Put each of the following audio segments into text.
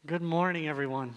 Good morning, everyone.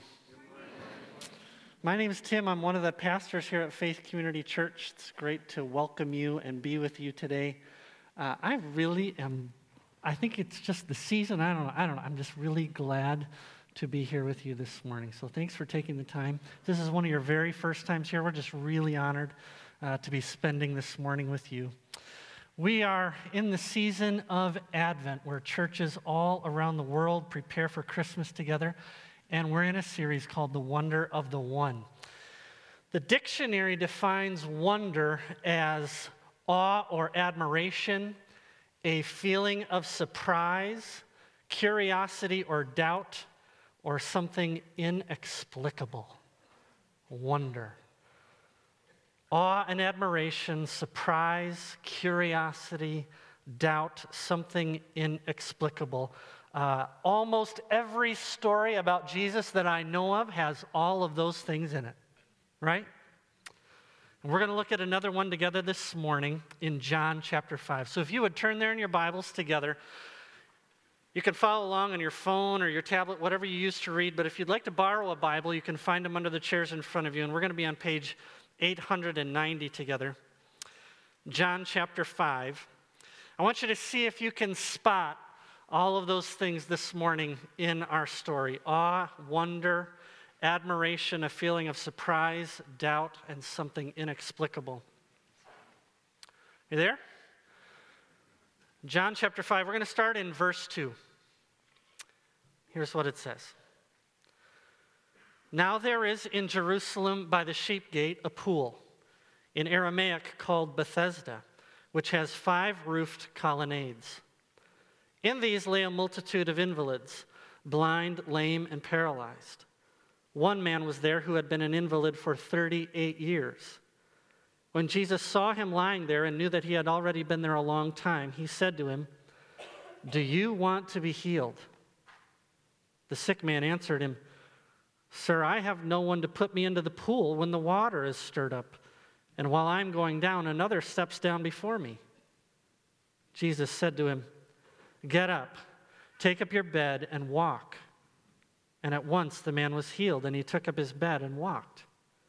My name is Tim. I'm one of the pastors here at Faith Community Church. It's great to welcome you and be with you today. I think it's just the season. I don't know. I'm just really glad to be here with you this morning. So thanks for taking the time. This is one of your very first times here. We're just really honored to be spending this morning with you. We are in the season of Advent, where churches all around the world prepare for Christmas together, and we're in a series called The Wonder of the One. The dictionary defines wonder as awe or admiration, a feeling of surprise, curiosity or doubt, or something inexplicable. Wonder. Awe and admiration, surprise, curiosity, doubt, something inexplicable. Almost every story about Jesus that I know of has all of those things in it, right? And we're going to look at another one together this morning in John chapter 5. So if you would turn there in your Bibles together, you can follow along on your phone or your tablet, whatever you use to read. But if you'd like to borrow a Bible, you can find them under the chairs in front of you. And we're going to be on page 890 together. John chapter 5. I want you to see if you can spot all of those things this morning in our story. Awe, wonder, admiration, a feeling of surprise, doubt, and something inexplicable. You there? John chapter 5. We're going to start in verse 2. Here's what it says. Now there is in Jerusalem by the sheep gate a pool, in Aramaic called Bethesda, which has 5 roofed colonnades. In these lay a multitude of invalids, blind, lame, and paralyzed. One man was there who had been an invalid for 38 years. When Jesus saw him lying there and knew that he had already been there a long time, he said to him, "Do you want to be healed?" The sick man answered him, "Sir, I have no one to put me into the pool when the water is stirred up, and while I'm going down, another steps down before me." Jesus said to him, "Get up, take up your bed, and walk." And at once the man was healed, and he took up his bed and walked.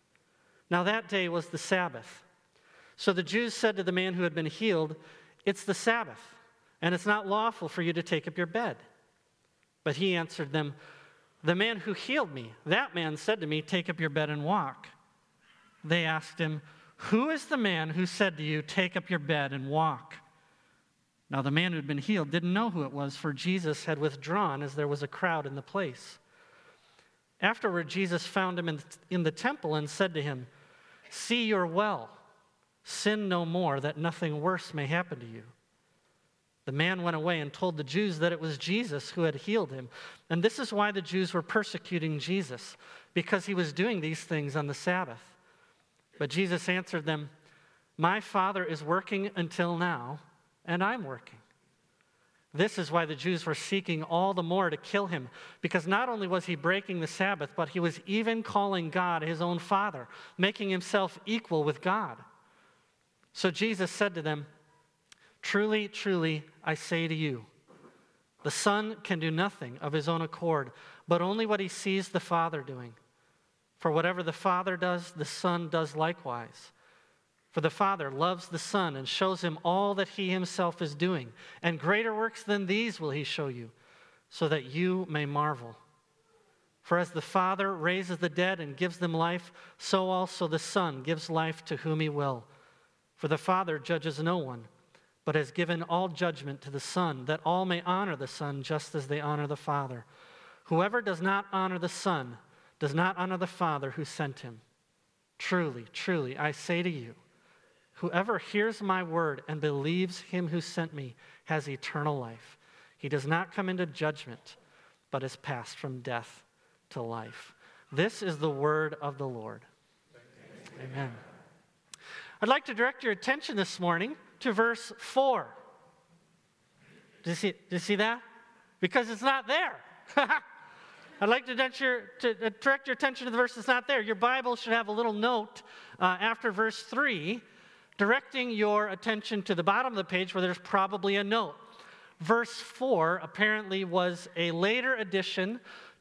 Now that day was the Sabbath. So the Jews said to the man who had been healed, "It's the Sabbath, and it's not lawful for you to take up your bed." But he answered them, "The man who healed me, that man said to me, 'Take up your bed and walk.'" They asked him, "Who is the man who said to you, 'Take up your bed and walk'?" Now the man who had been healed didn't know who it was, for Jesus had withdrawn as there was a crowd in the place. Afterward, Jesus found him in the temple and said to him, "See, you're well. Sin no more, that nothing worse may happen to you." The man went away and told the Jews that it was Jesus who had healed him. And this is why the Jews were persecuting Jesus, because he was doing these things on the Sabbath. But Jesus answered them, "My Father is working until now, and I'm working." This is why the Jews were seeking all the more to kill him, because not only was he breaking the Sabbath, but he was even calling God his own Father, making himself equal with God. So Jesus said to them, "Truly, truly, I say to you, the Son can do nothing of his own accord, but only what he sees the Father doing. For whatever the Father does, the Son does likewise. For the Father loves the Son and shows him all that he himself is doing, and greater works than these will he show you, so that you may marvel. For as the Father raises the dead and gives them life, so also the Son gives life to whom he will. For the Father judges no one, but has given all judgment to the Son, that all may honor the Son just as they honor the Father. Whoever does not honor the Son does not honor the Father who sent him. Truly, truly, I say to you, whoever hears my word and believes him who sent me has eternal life. He does not come into judgment, but is passed from death to life." This is the word of the Lord. Amen. I'd like to direct your attention this morning to verse 4. Do you see that? Because it's not there. I'd like to direct your attention to the verse that's not there. Your Bible should have a little note after verse 3, directing your attention to the bottom of the page where there's probably a note. Verse 4 apparently was a later addition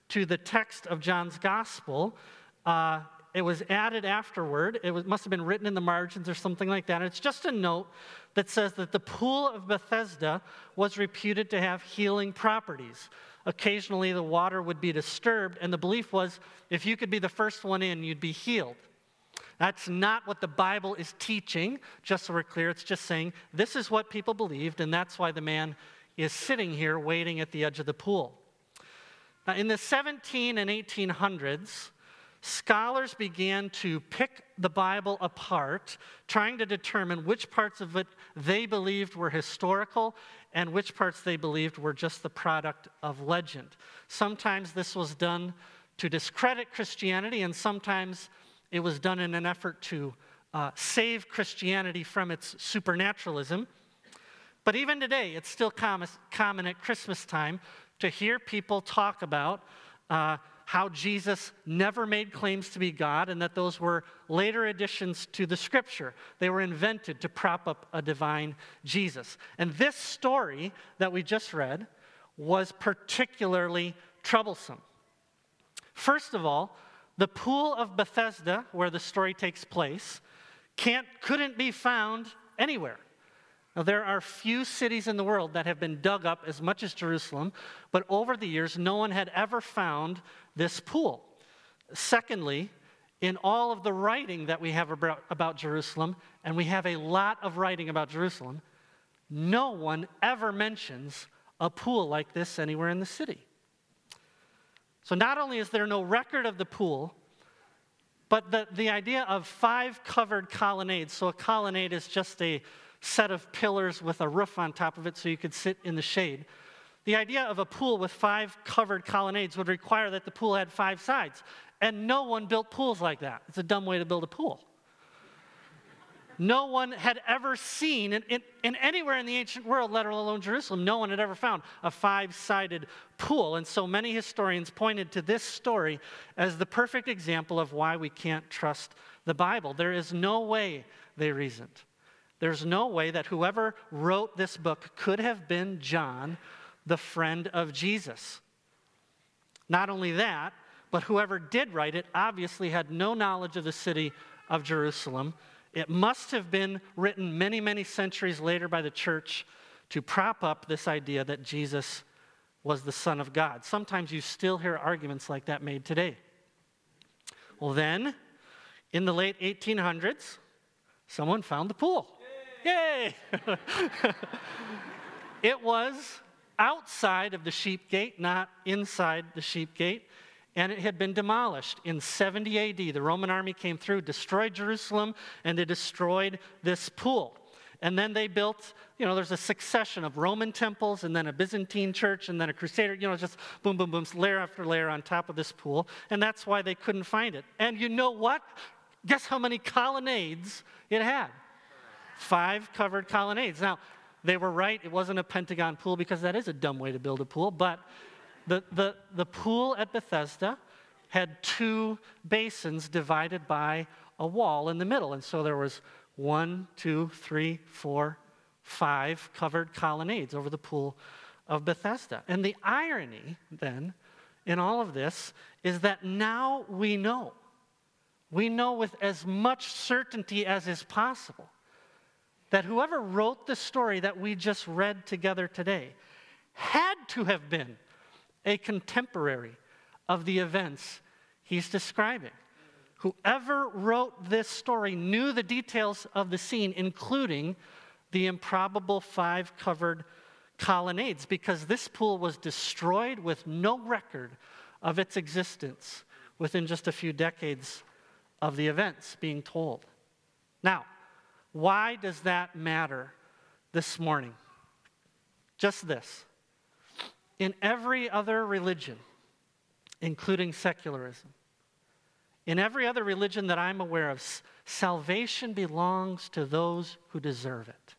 to the text of John's gospel. It was added afterward. Must have been written in the margins or something like that. And it's just a note that says that the pool of Bethesda was reputed to have healing properties. Occasionally, the water would be disturbed, and the belief was if you could be the first one in, you'd be healed. That's not what the Bible is teaching, just so we're clear. It's just saying this is what people believed, and that's why the man is sitting here waiting at the edge of the pool. Now, in the 17 and 1800s, scholars began to pick the Bible apart, trying to determine which parts of it they believed were historical and which parts they believed were just the product of legend. Sometimes this was done to discredit Christianity, and sometimes it was done in an effort to save Christianity from its supernaturalism. But even today, it's still common at Christmas time to hear people talk about how Jesus never made claims to be God and that those were later additions to the Scripture. They were invented to prop up a divine Jesus. And this story that we just read was particularly troublesome. First of all, the pool of Bethesda, where the story takes place, couldn't be found anywhere. Now, there are few cities in the world that have been dug up as much as Jerusalem, but over the years, no one had ever found this pool. Secondly, in all of the writing that we have about Jerusalem, and we have a lot of writing about Jerusalem, no one ever mentions a pool like this anywhere in the city. So not only is there no record of the pool, but the idea of 5 covered colonnades, so a colonnade is just a set of pillars with a roof on top of it so you could sit in the shade. The idea of a pool with 5 covered colonnades would require that the pool had 5 sides, and no one built pools like that. It's a dumb way to build a pool. No one had ever seen, in anywhere in the ancient world, let alone Jerusalem, no one had ever found a 5-sided pool. And so many historians pointed to this story as the perfect example of why we can't trust the Bible. There is no way, they reasoned. There's no way that whoever wrote this book could have been John, the friend of Jesus. Not only that, but whoever did write it obviously had no knowledge of the city of Jerusalem. It must have been written many, many centuries later by the church to prop up this idea that Jesus was the Son of God. Sometimes you still hear arguments like that made today. Well then, in the late 1800s, someone found the pool. Yay! It was outside of the sheep gate, not inside the sheep gate, and it had been demolished in 70 AD. The Roman army came through, destroyed Jerusalem, and they destroyed this pool. And then they built, there's a succession of Roman temples, and then a Byzantine church, and then a Crusader, just boom, boom, boom, layer after layer on top of this pool, and that's why they couldn't find it. And you know what? Guess how many colonnades it had? 5 covered colonnades. Now, they were right. It wasn't a pentagon pool because that is a dumb way to build a pool. But the pool at Bethesda had 2 basins divided by a wall in the middle. And so there was 1, 2, 3, 4, 5 covered colonnades over the pool of Bethesda. And the irony, then, in all of this is that now we know with as much certainty as is possible that whoever wrote the story that we just read together today had to have been a contemporary of the events he's describing. Whoever wrote this story knew the details of the scene, including the improbable 5 covered colonnades, because this pool was destroyed with no record of its existence within just a few decades of the events being told. Now, why does that matter this morning? Just this. In every other religion, including secularism, in every other religion that I'm aware of, salvation belongs to those who deserve it.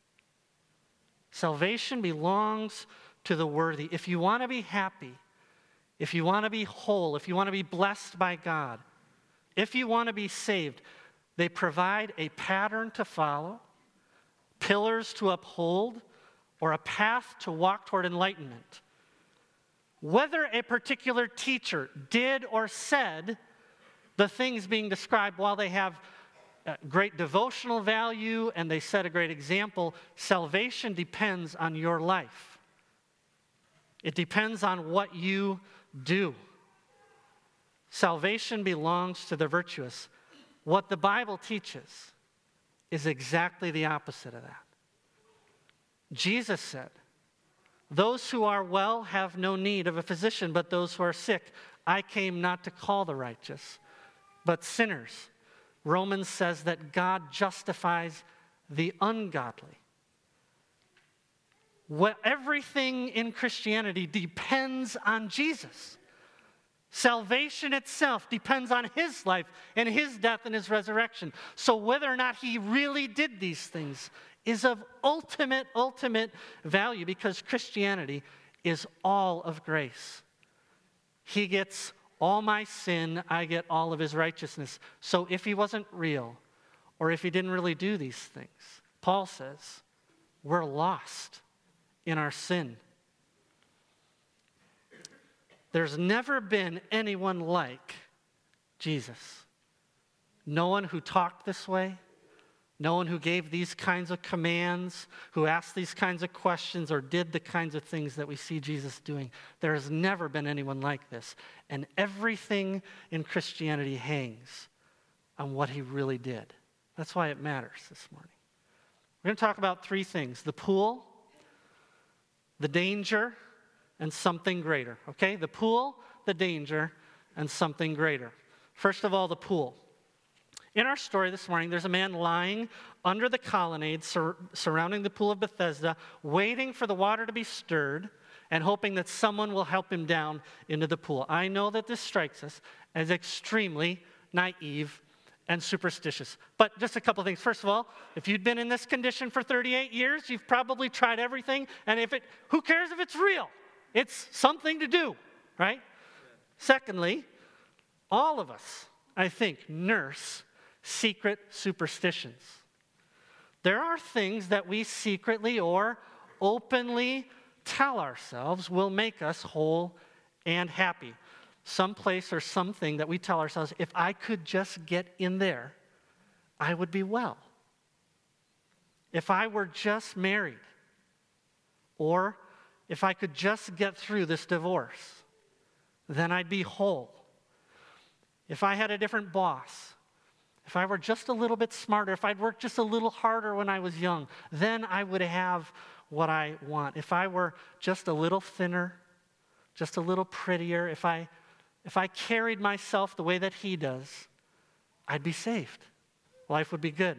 Salvation belongs to the worthy. If you want to be happy, if you want to be whole, if you want to be blessed by God, if you want to be saved, they provide a pattern to follow, pillars to uphold, or a path to walk toward enlightenment. whether a particular teacher did or said the things being described, while they have great devotional value and they set a great example, salvation depends on your life. It depends on what you do. Salvation belongs to the virtuous. What the Bible teaches is exactly the opposite of that. Jesus said, "Those who are well have no need of a physician, but those who are sick. I came not to call the righteous, but sinners." Romans says that God justifies the ungodly. Everything in Christianity depends on Jesus. Salvation itself depends on his life and his death and his resurrection. So whether or not he really did these things is of ultimate value, because Christianity is all of grace. He gets all my sin, I get all of his righteousness. So if he wasn't real, or if he didn't really do these things, Paul says, we're lost in our sin. There's never been anyone like Jesus. No one who talked this way, no one who gave these kinds of commands, who asked these kinds of questions, or did the kinds of things that we see Jesus doing. There has never been anyone like this. And everything in Christianity hangs on what he really did. That's why it matters this morning. We're going to talk about three things: the pool, the danger, and something greater. Okay? The pool, the danger, and something greater. First of all, the pool. In our story this morning, there's a man lying under the colonnade surrounding the pool of Bethesda, waiting for the water to be stirred and hoping that someone will help him down into the pool. I know that this strikes us as extremely naive and superstitious. But just a couple of things. First of all, if you'd been in this condition for 38 years, you've probably tried everything. And who cares if it's real? It's something to do, right? Yeah. Secondly, all of us, I think, nurse secret superstitions. There are things that we secretly or openly tell ourselves will make us whole and happy. Some place or something that we tell ourselves, if I could just get in there, I would be well. If I were just married, or if I could just get through this divorce, then I'd be whole. If I had a different boss, if I were just a little bit smarter, if I'd worked just a little harder when I was young, then I would have what I want. If I were just a little thinner, just a little prettier, if I carried myself the way that he does, I'd be saved. Life would be good.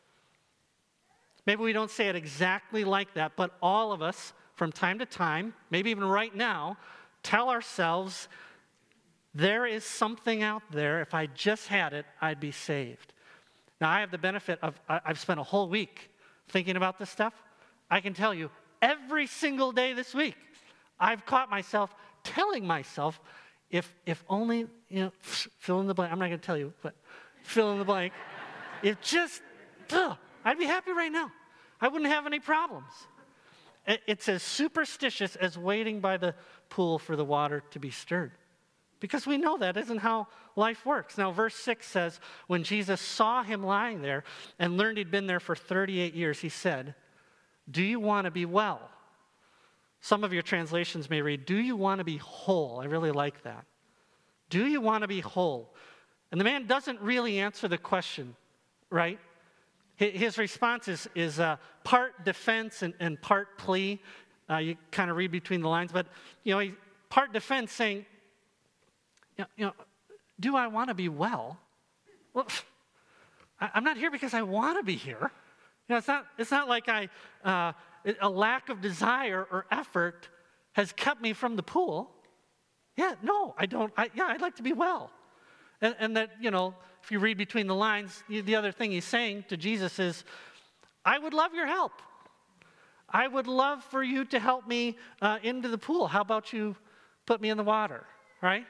Maybe we don't say it exactly like that, but all of us, from time to time, maybe even right now, tell ourselves, there is something out there, if I just had it, I'd be saved. Now, I have the benefit of, I've spent a whole week thinking about this stuff. I can tell you, every single day this week, I've caught myself telling myself, if only, fill in the blank. I'm not going to tell you, but fill in the blank. If just, I'd be happy right now. I wouldn't have any problems. It's as superstitious as waiting by the pool for the water to be stirred. Because we know that isn't how life works. Now, verse 6 says, when Jesus saw him lying there and learned he'd been there for 38 years, he said, "Do you want to be well?" Some of your translations may read, "Do you want to be whole?" I really like that. Do you want to be whole? And the man doesn't really answer the question, right? His response is part defense and part plea. You kind of read between the lines, but part defense saying, do I want to be well? Well, I'm not here because I want to be here. It's not like a lack of desire or effort has kept me from the pool. Yeah, no, I don't. I'd like to be well. And that, if you read between the lines, the other thing he's saying to Jesus is, I would love your help. I would love for you to help me into the pool. How about you put me in the water, right?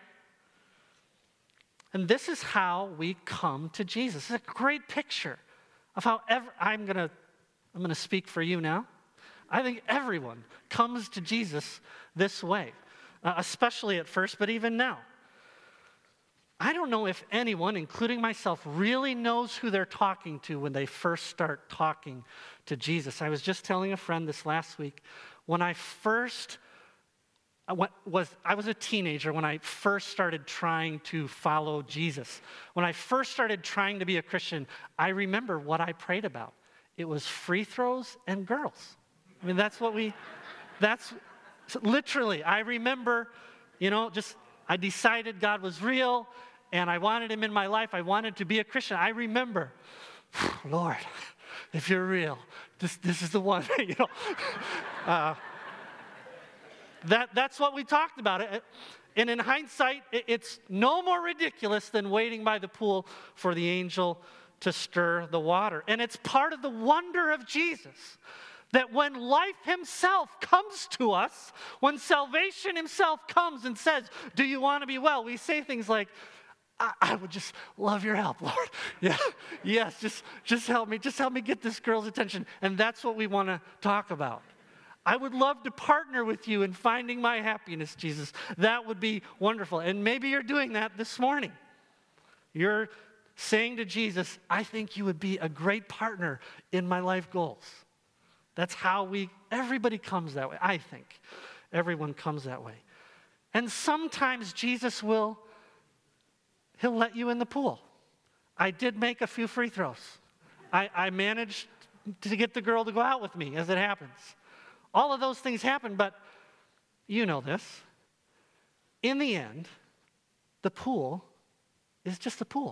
And this is how we come to Jesus. It's a great picture of how I'm going to speak for you now. I think everyone comes to Jesus this way. especially at first, but even now. I don't know if anyone, including myself, really knows who they're talking to when they first start talking to Jesus. I was just telling a friend this last week, when I was a teenager when I first started trying to follow Jesus. When I first started trying to be a Christian, I remember what I prayed about. It was free throws and girls. I mean, that's literally, I remember, I decided God was real, and I wanted him in my life. I wanted to be a Christian. I remember, Lord, if you're real, this is the one, That's what we talked about. And in hindsight, it's no more ridiculous than waiting by the pool for the angel to stir the water. And it's part of the wonder of Jesus that when life himself comes to us, when salvation himself comes and says, do you want to be well? We say things like, I would just love your help, Lord. Yeah, yes, just help me. Just help me get this girl's attention. And that's what we want to talk about. I would love to partner with you in finding my happiness, Jesus. That would be wonderful. And maybe you're doing that this morning. You're saying to Jesus, I think you would be a great partner in my life goals. That's how everybody comes that way. I think everyone comes that way. And sometimes Jesus he'll let you in the pool. I did make a few free throws. I managed to get the girl to go out with me, as it happens. All of those things happen, but you know this. In the end, the pool is just a pool.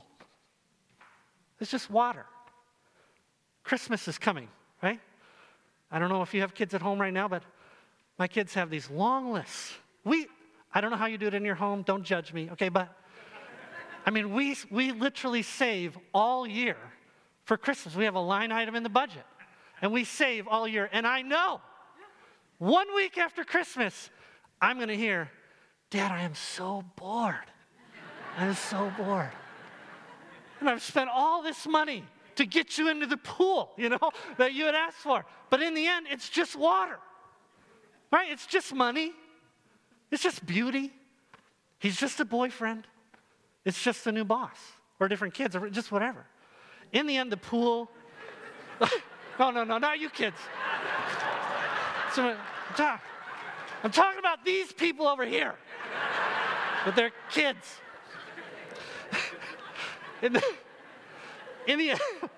It's just water. Christmas is coming, right? I don't know if you have kids at home right now, but my kids have these long lists. I don't know how you do it in your home. Don't judge me, okay? But I mean, we literally save all year for Christmas. We have a line item in the budget, and we save all year. And I know 1 week after Christmas, I'm going to hear, Dad, I am so bored. I am so bored. And I've spent all this money to get you into the pool, that you had asked for. But in the end, it's just water, right? It's just money. It's just beauty. He's just a boyfriend. It's just a new boss or different kids or just whatever. In the end, the pool, no, not you kids. So, I'm talking about these people over here with their kids. In the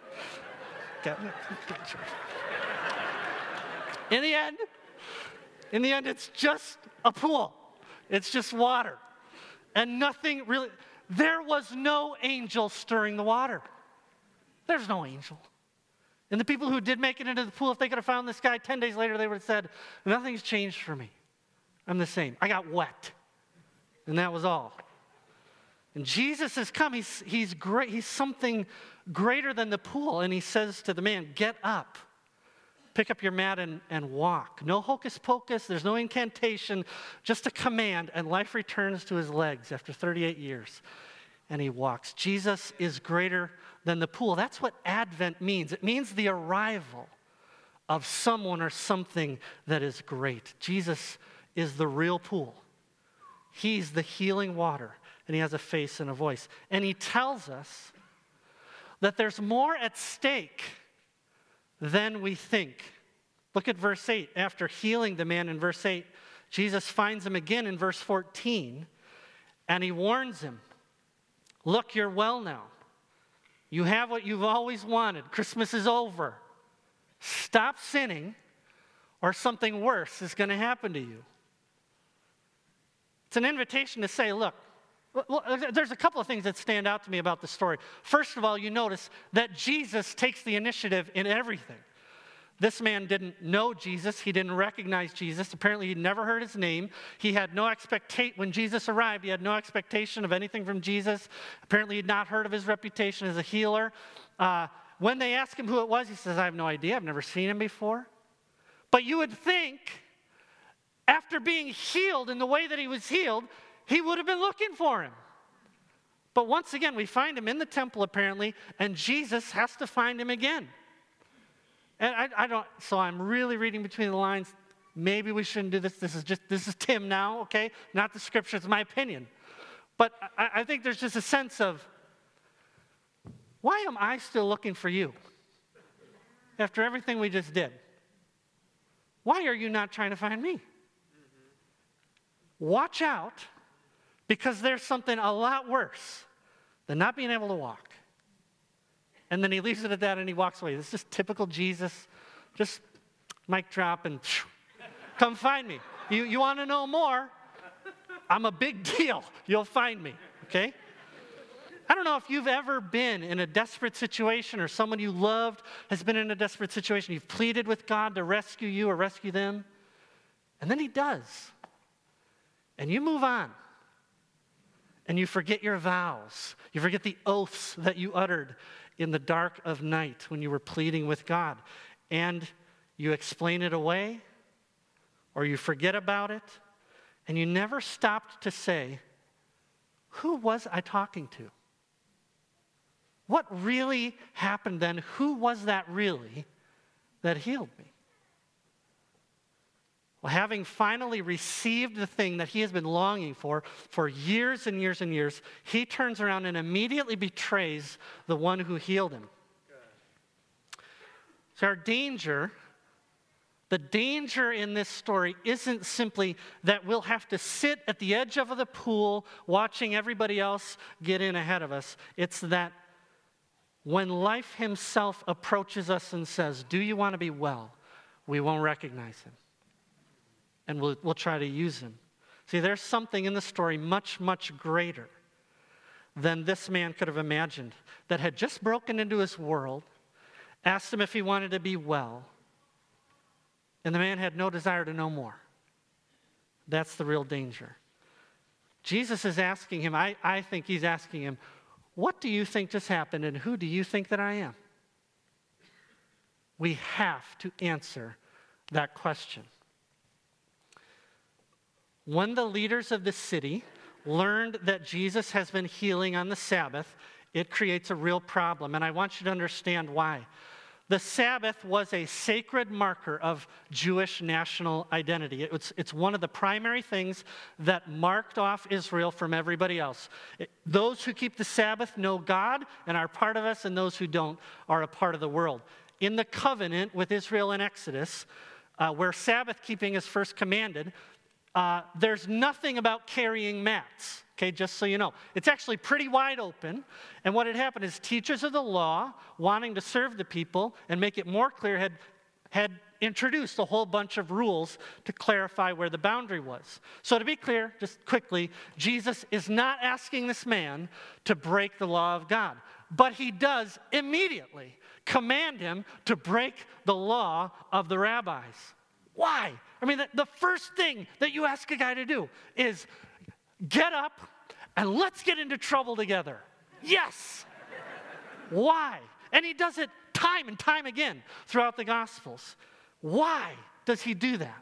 end, it's just a pool. It's just water. And nothing really, there was no angel stirring the water. There's no angel. And the people who did make it into the pool, if they could have found this guy 10 days later, they would have said, nothing's changed for me. I'm the same. I got wet. And that was all. And Jesus has come. He's great. He's something greater than the pool. And he says to the man, get up. Pick up your mat and walk. No hocus pocus. There's no incantation. Just a command. And life returns to his legs after 38 years. And he walks. Jesus is greater than the pool. That's what Advent means. It means the arrival of someone or something that is great. Jesus is the real pool. He's the healing water. And he has a face and a voice. And he tells us that there's more at stake than we think. Look at verse 8. After healing the man in verse 8, Jesus finds him again in verse 14, and he warns him, look, you're well now. You have what you've always wanted. Christmas is over. Stop sinning, or something worse is going to happen to you. It's an invitation to say, look, there's a couple of things that stand out to me about the story. First of all, you notice that Jesus takes the initiative in everything. This man didn't know Jesus. He didn't recognize Jesus. Apparently, he'd never heard his name. He had no expectation. When Jesus arrived, he had no expectation of anything from Jesus. Apparently, he'd not heard of his reputation as a healer. When they asked him who it was, he says, I have no idea. I've never seen him before. But you would think, after being healed in the way that he was healed, he would have been looking for him. But once again, we find him in the temple, apparently, and Jesus has to find him again. And so I'm really reading between the lines. maybe we shouldn't do this. This is Tim now, okay? Not the scripture, it's my opinion. But I think there's just a sense of, why am I still looking for you after everything we just did? Why are you not trying to find me? Watch out, because there's something a lot worse than not being able to walk. And then he leaves it at that and he walks away. This is just typical Jesus. Just mic drop and come find me. You want to know more? I'm a big deal. You'll find me, okay? I don't know if you've ever been in a desperate situation or someone you loved has been in a desperate situation. You've pleaded with God to rescue you or rescue them, and then he does. And you move on. And you forget your vows. You forget the oaths that you uttered in the dark of night when you were pleading with God. And you explain it away, or you forget about it, and you never stopped to say, who was I talking to? What really happened then? Who was that really that healed me? Well, having finally received the thing that he has been longing for years and years and years, he turns around and immediately betrays the one who healed him. So our danger, the danger in this story isn't simply that we'll have to sit at the edge of the pool watching everybody else get in ahead of us. It's that when life himself approaches us and says, do you want to be well? We won't recognize him. And we'll try to use him. See, there's something in the story much, much greater than this man could have imagined that had just broken into his world, asked him if he wanted to be well, and the man had no desire to know more. That's the real danger. Jesus is asking him, I think he's asking him, what do you think just happened and who do you think that I am? We have to answer that question. When the leaders of the city learned that Jesus has been healing on the Sabbath, it creates a real problem, and I want you to understand why. The Sabbath was a sacred marker of Jewish national identity. It's one of the primary things that marked off Israel from everybody else. Those who keep the Sabbath know God and are part of us, and those who don't are a part of the world. In the covenant with Israel in Exodus, where Sabbath keeping is first commanded, there's nothing about carrying mats, okay, just so you know. It's actually pretty wide open, and what had happened is teachers of the law, wanting to serve the people and make it more clear, had introduced a whole bunch of rules to clarify where the boundary was. So to be clear, just quickly, Jesus is not asking this man to break the law of God, but he does immediately command him to break the law of the rabbis. Why? I mean, the first thing that you ask a guy to do is get up and let's get into trouble together. Yes. Why? And he does it time and time again throughout the Gospels. Why does he do that?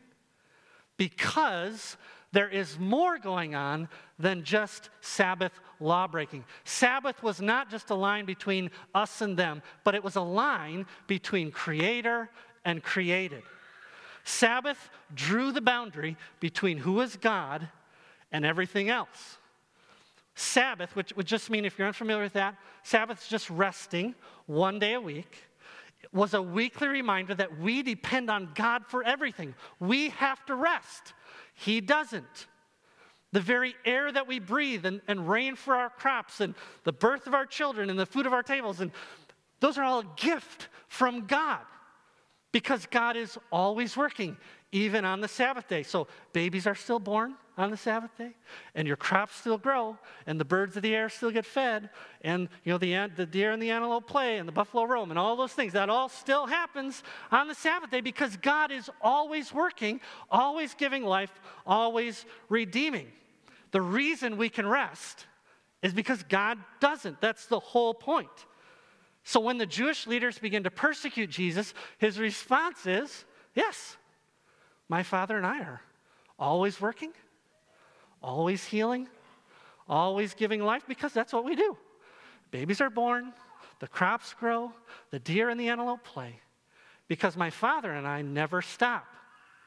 Because there is more going on than just Sabbath law breaking. Sabbath was not just a line between us and them, but it was a line between creator and created. Sabbath drew the boundary between who is God and everything else. Sabbath, which would just mean, if you're unfamiliar with that, Sabbath's just resting one day a week, was a weekly reminder that we depend on God for everything. We have to rest. He doesn't. The very air that we breathe and rain for our crops and the birth of our children and the food of our tables, and those are all a gift from God. Because God is always working, even on the Sabbath day. So babies are still born on the Sabbath day, and your crops still grow, and the birds of the air still get fed, and the deer and the antelope play, and the buffalo roam, and all those things. That all still happens on the Sabbath day because God is always working, always giving life, always redeeming. The reason we can rest is because God doesn't. That's the whole point. So when the Jewish leaders begin to persecute Jesus, his response is, yes, my Father and I are always working, always healing, always giving life, because that's what we do. Babies are born, the crops grow, the deer and the antelope play, because my Father and I never stop.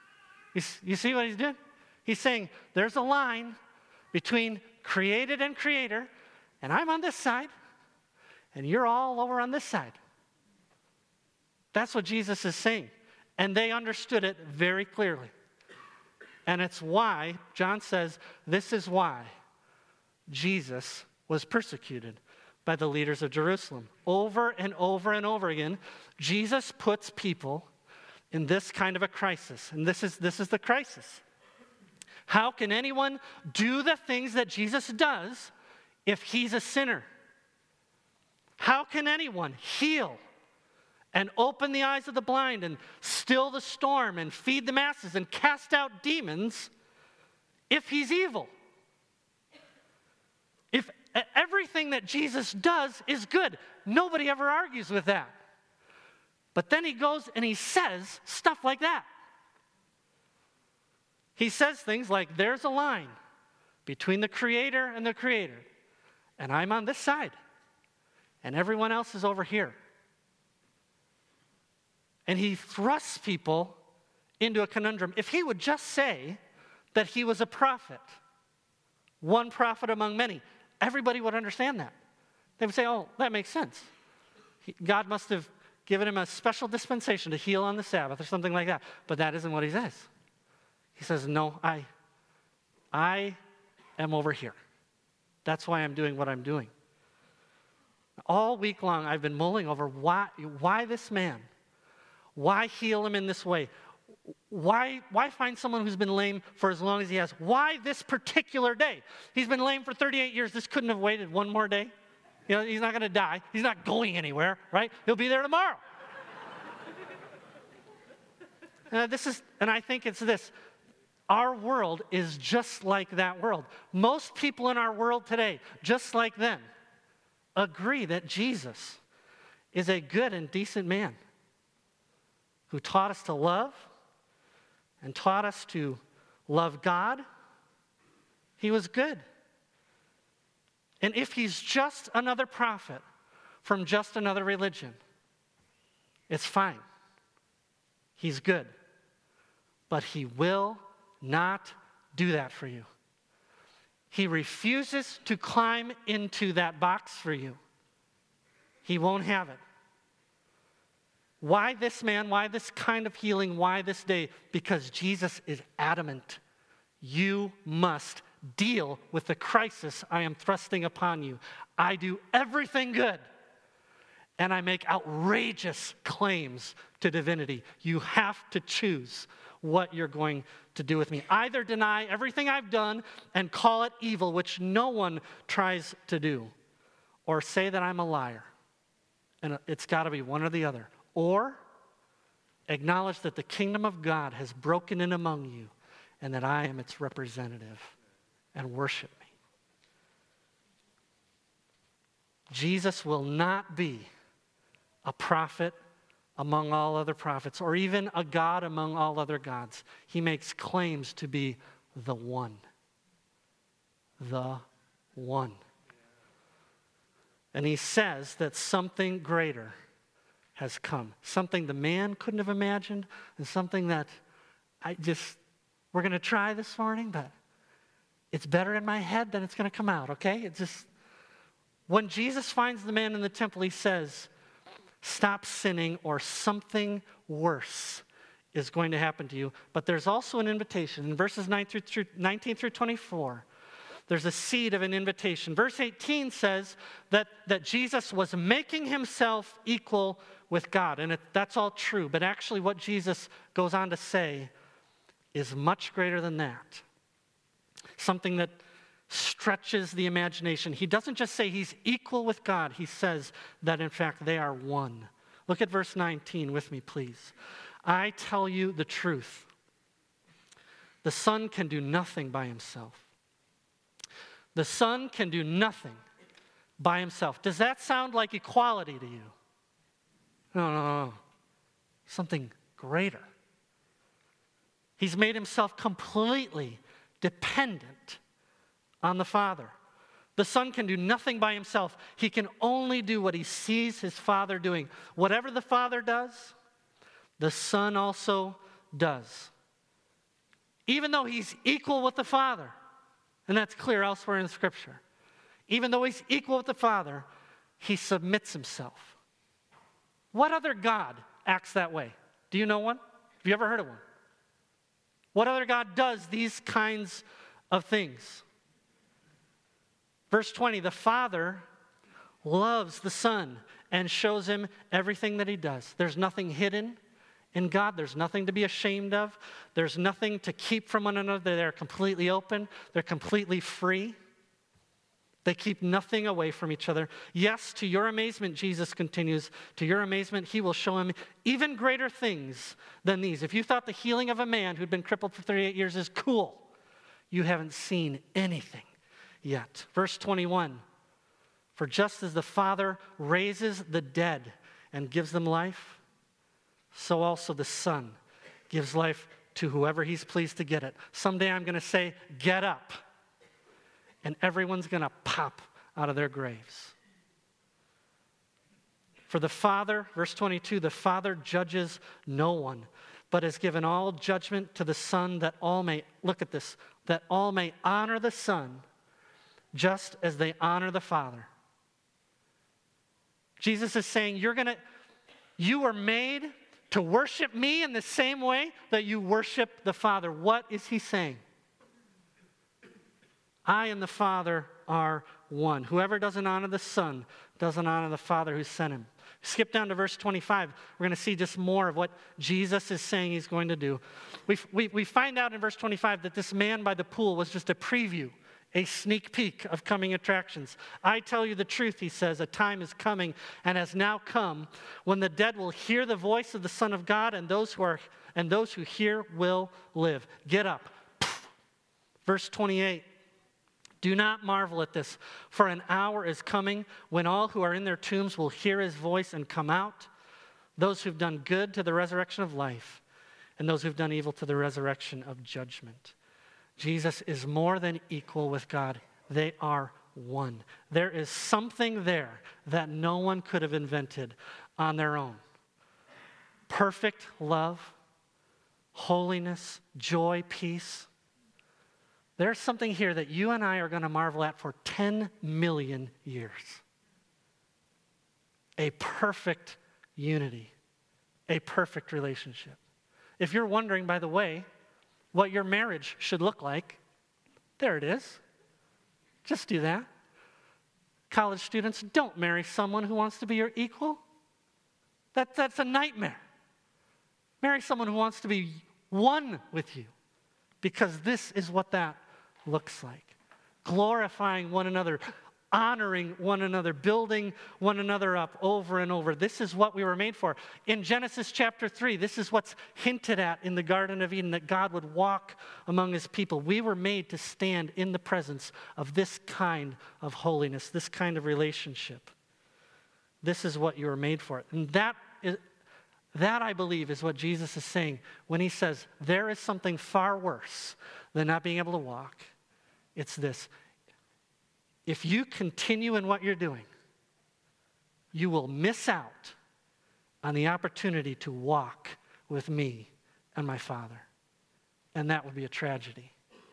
You see what he's doing? He's saying there's a line between created and creator, and I'm on this side, and you're all over on this side. That's what Jesus is saying. And they understood it very clearly. And it's why, John says, this is why Jesus was persecuted by the leaders of Jerusalem. Over and over and over again, Jesus puts people in this kind of a crisis. And this is the crisis. How can anyone do the things that Jesus does if he's a sinner? How can anyone heal and open the eyes of the blind and still the storm and feed the masses and cast out demons if he's evil? If everything that Jesus does is good, nobody ever argues with that. But then he goes and he says stuff like that. He says things like, there's a line between the creator and the created, and I'm on this side, and everyone else is over here. And he thrusts people into a conundrum. If he would just say that he was a prophet, one prophet among many, everybody would understand that. They would say, oh, that makes sense. God must have given him a special dispensation to heal on the Sabbath or something like that. But that isn't what he says. He says, no, I am over here. That's why I'm doing what I'm doing. All week long, I've been mulling over why this man? Why heal him in this way? Why find someone who's been lame for as long as he has? Why this particular day? He's been lame for 38 years. This couldn't have waited one more day. You know, he's not going to die. He's not going anywhere, right? He'll be there tomorrow. And I think it's this. Our world is just like that world. Most people in our world today, just like them, agree that Jesus is a good and decent man who taught us to love and taught us to love God. He was good. And if he's just another prophet from just another religion, it's fine. He's good. But he will not do that for you. He refuses to climb into that box for you. He won't have it. Why this man? Why this kind of healing? Why this day? Because Jesus is adamant. You must deal with the crisis I am thrusting upon you. I do everything good, and I make outrageous claims to divinity. You have to choose what you're going to do with me. Either deny everything I've done and call it evil, which no one tries to do, or say that I'm a liar. And it's got to be one or the other. Or acknowledge that the kingdom of God has broken in among you and that I am its representative, and worship me. Jesus will not be a prophet among all other prophets, or even a God among all other gods. He makes claims to be the one. The one. And he says that something greater has come. Something the man couldn't have imagined, and something that we're going to try this morning, but it's better in my head than it's going to come out, okay? When Jesus finds the man in the temple, he says, stop sinning or something worse is going to happen to you. But there's also an invitation. In verses 19 through 24, there's a seed of an invitation. Verse 18 says that Jesus was making himself equal with God. And that's all true. But actually what Jesus goes on to say is much greater than that. Something that stretches the imagination. He doesn't just say he's equal with God. He says that, in fact, they are one. Look at verse 19 with me, please. I tell you the truth. The Son can do nothing by himself. The Son can do nothing by himself. Does that sound like equality to you? No. Something greater. He's made himself completely dependent on the Father. The Son can do nothing by himself. He can only do what he sees his Father doing. Whatever the Father does, the Son also does. even though he's equal with the Father, and that's clear elsewhere in Scripture, even though he's equal with the Father, he submits himself. What other God acts that way? Do you know one? Have you ever heard of one? What other God does these kinds of things? Verse 20, the Father loves the Son and shows him everything that he does. There's nothing hidden in God. There's nothing to be ashamed of. There's nothing to keep from one another. They're completely open. They're completely free. They keep nothing away from each other. Yes, to your amazement, Jesus continues, to your amazement, he will show him even greater things than these. If you thought the healing of a man who'd been crippled for 38 years is cool, you haven't seen anything yet. Verse 21, for just as the Father raises the dead and gives them life, so also the Son gives life to whoever he's pleased to get it. Someday I'm going to say, get up. And everyone's going to pop out of their graves. For the Father, verse 22, the Father judges no one, but has given all judgment to the Son, that all may, look at this, that all may honor the Son just as they honor the Father. Jesus is saying, you are made to worship me in the same way that you worship the Father. What is he saying? I and the Father are one. Whoever doesn't honor the Son doesn't honor the Father who sent him. Skip down to verse 25. We're going to see just more of what Jesus is saying he's going to do. We find out in verse 25 that this man by the pool was just a preview, a sneak peek of coming attractions. I tell you the truth, he says, a time is coming and has now come when the dead will hear the voice of the Son of God, and those who hear will live. Get up. Verse 28. Do not marvel at this, for an hour is coming when all who are in their tombs will hear his voice and come out, those who've done good to the resurrection of life, and those who've done evil to the resurrection of judgment. Jesus is more than equal with God. They are one. There is something there that no one could have invented on their own. Perfect love, holiness, joy, peace. There's something here that you and I are going to marvel at for 10 million years. A perfect unity, a perfect relationship. If you're wondering, by the way, what your marriage should look like, there it is. Just do that. College students, don't marry someone who wants to be your equal. That's a nightmare. Marry someone who wants to be one with you, because this is what that looks like. Glorifying one another, honoring one another, building one another up over and over. This is what we were made for. In Genesis chapter 3, this is what's hinted at in the Garden of Eden, that God would walk among his people. We were made to stand in the presence of this kind of holiness, this kind of relationship. This is what you were made for. And that, I believe, is what Jesus is saying when he says, there is something far worse than not being able to walk. It's this. If you continue in what you're doing, you will miss out on the opportunity to walk with me and my Father. And that would be a tragedy.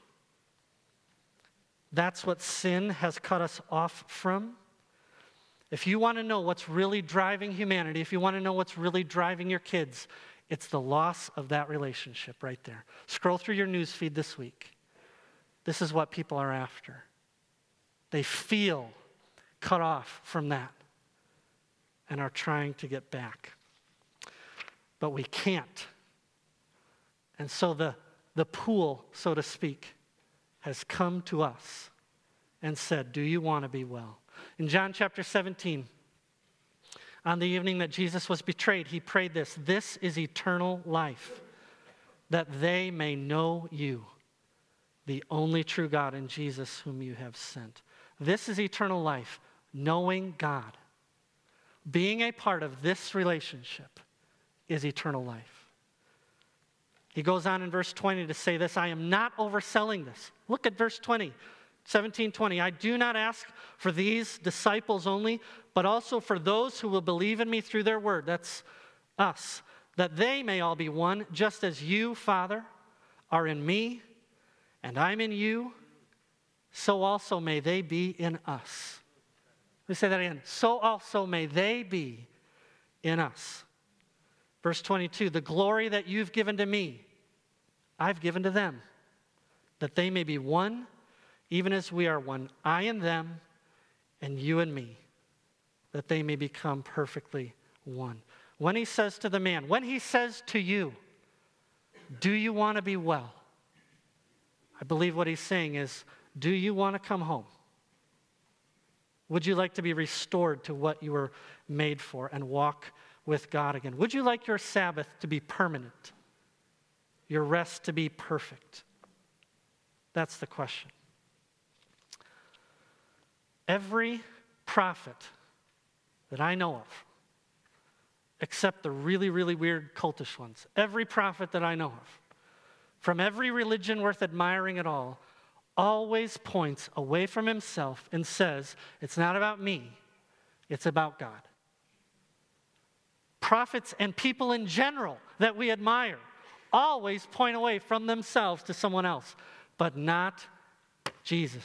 That's what sin has cut us off from. If you want to know what's really driving humanity, if you want to know what's really driving your kids, it's the loss of that relationship right there. Scroll through your news feed this week. This is what people are after. They feel cut off from that and are trying to get back. But we can't. And so the pool, so to speak, has come to us and said, do you want to be well? In John chapter 17, on the evening that Jesus was betrayed, he prayed this: this is eternal life, that they may know you, the only true God, and Jesus whom you have sent. This is eternal life, knowing God. Being a part of this relationship is eternal life. He goes on in verse 20 to say this: I am not overselling this. Look at verse 20. 17:20, I do not ask for these disciples only, but also for those who will believe in me through their word. That's us. That they may all be one, just as you, Father, are in me and I'm in you, so also may they be in us. Let me say that again. So also may they be in us. Verse 22, the glory that you've given to me, I've given to them, that they may be one, even as we are one, I and them, and you and me, that they may become perfectly one. When he says to the man, when he says to you, do you want to be well? I believe what he's saying is, do you want to come home? Would you like to be restored to what you were made for and walk with God again? Would you like your Sabbath to be permanent? Your rest to be perfect? That's the question. Every prophet that I know of, except the really, really weird cultish ones, every prophet that I know of, from every religion worth admiring at all, always points away from himself and says, it's not about me, it's about God. Prophets and people in general that we admire always point away from themselves to someone else, but not Jesus.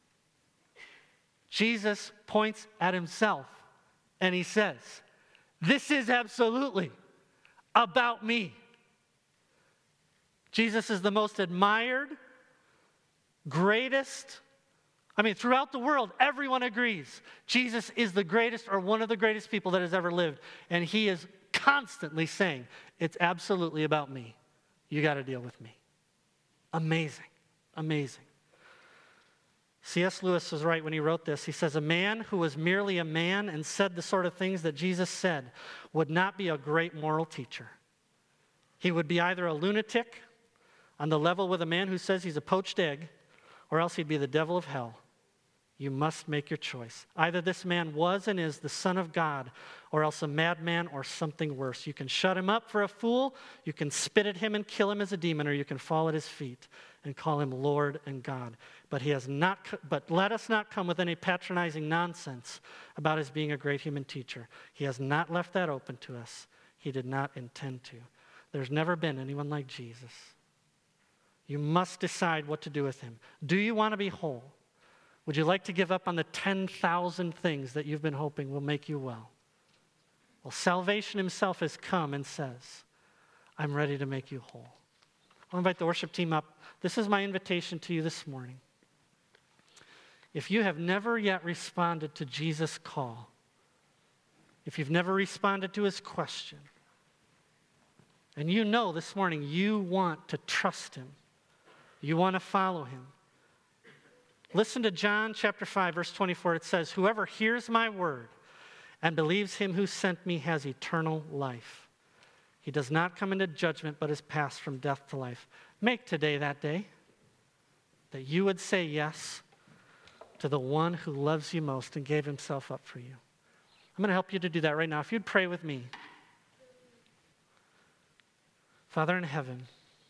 Jesus points at himself and he says, this is absolutely about me. Jesus is the most admired, greatest. Throughout the world, everyone agrees Jesus is the greatest or one of the greatest people that has ever lived. And he is constantly saying, it's absolutely about me. You got to deal with me. Amazing. Amazing. C.S. Lewis was right when he wrote this. He says, a man who was merely a man and said the sort of things that Jesus said would not be a great moral teacher. He would be either a lunatic on the level with a man who says he's a poached egg, or else he'd be the devil of hell. You must make your choice. Either this man was and is the Son of God, or else a madman or something worse. You can shut him up for a fool, you can spit at him and kill him as a demon, or you can fall at his feet and call him Lord and God. But let us not come with any patronizing nonsense about his being a great human teacher. He has not left that open to us. He did not intend to. There's never been anyone like Jesus. You must decide what to do with him. Do you want to be whole? Would you like to give up on the 10,000 things that you've been hoping will make you well? Well, salvation himself has come and says, I'm ready to make you whole. I'll invite the worship team up. This is my invitation to you this morning. If you have never yet responded to Jesus' call, if you've never responded to his question, and you know this morning you want to trust him, you want to follow him, listen to John chapter 5, verse 24. It says, whoever hears my word and believes him who sent me has eternal life. He does not come into judgment, but is passed from death to life. Make today that day that you would say yes to the one who loves you most and gave himself up for you. I'm going to help you to do that right now. If you'd pray with me. Father in heaven,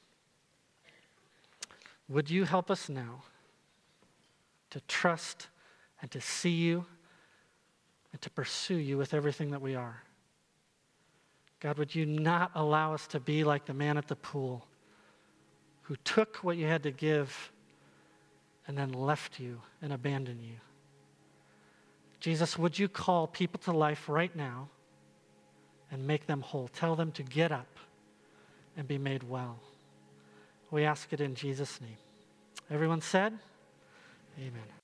would you help us now to trust and to see you and to pursue you with everything that we are? God, would you not allow us to be like the man at the pool who took what you had to give and then left you and abandoned you? Jesus, would you call people to life right now and make them whole? Tell them to get up and be made well. We ask it in Jesus' name. Everyone said, amen.